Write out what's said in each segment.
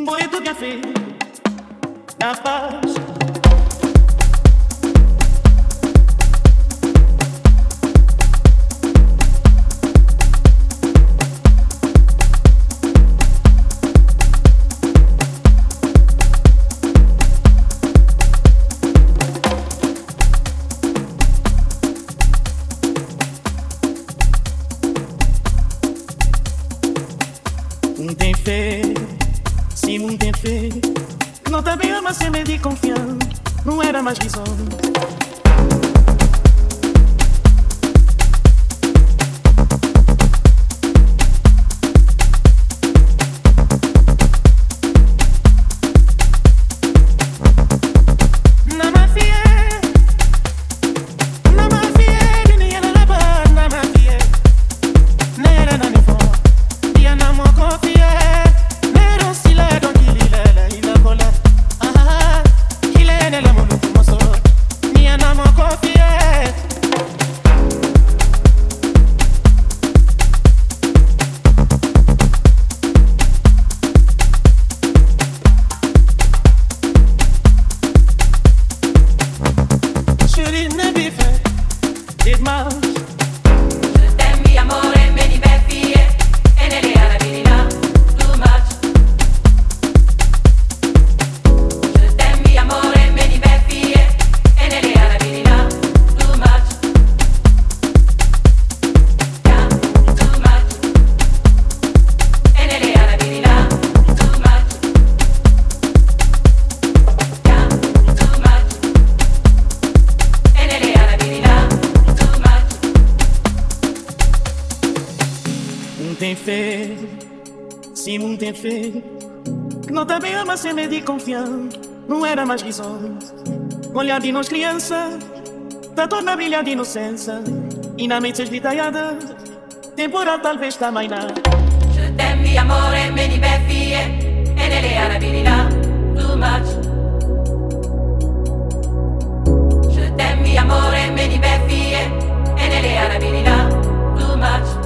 Boleto bien fait, la page. Tem fé, se não tem fé, não também ama sem medo e confiar, não era mais visão. Tem fé, se não tem fé, não também ama sem medo e confiar, não era mais visão. Olhar de nós criança, da torna brilhar de inocência, e na mente esvitalhada, temporal talvez também não. Je t'aime, amore, meni beffie, e nelle arabilità, too much. Je t'aime, amore, meni beffie, e nelle arabilità, too much.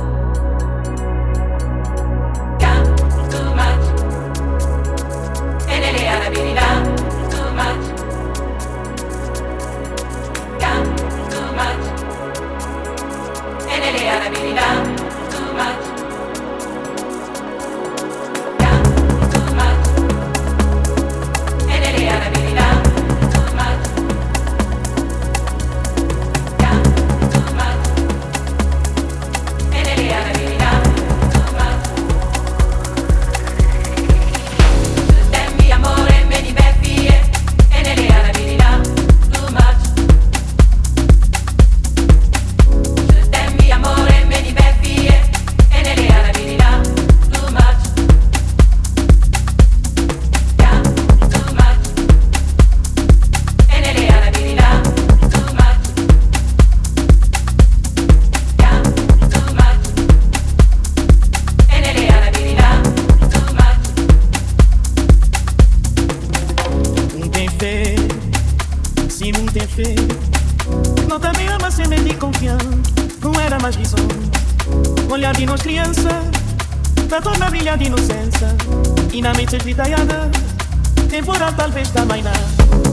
Se não tem fé, não também ama sem medo e confiar, não era mais visão. Olhar de nós criança, da torna brilhar de inocência, e na mente esvitalhada, temporal talvez também não.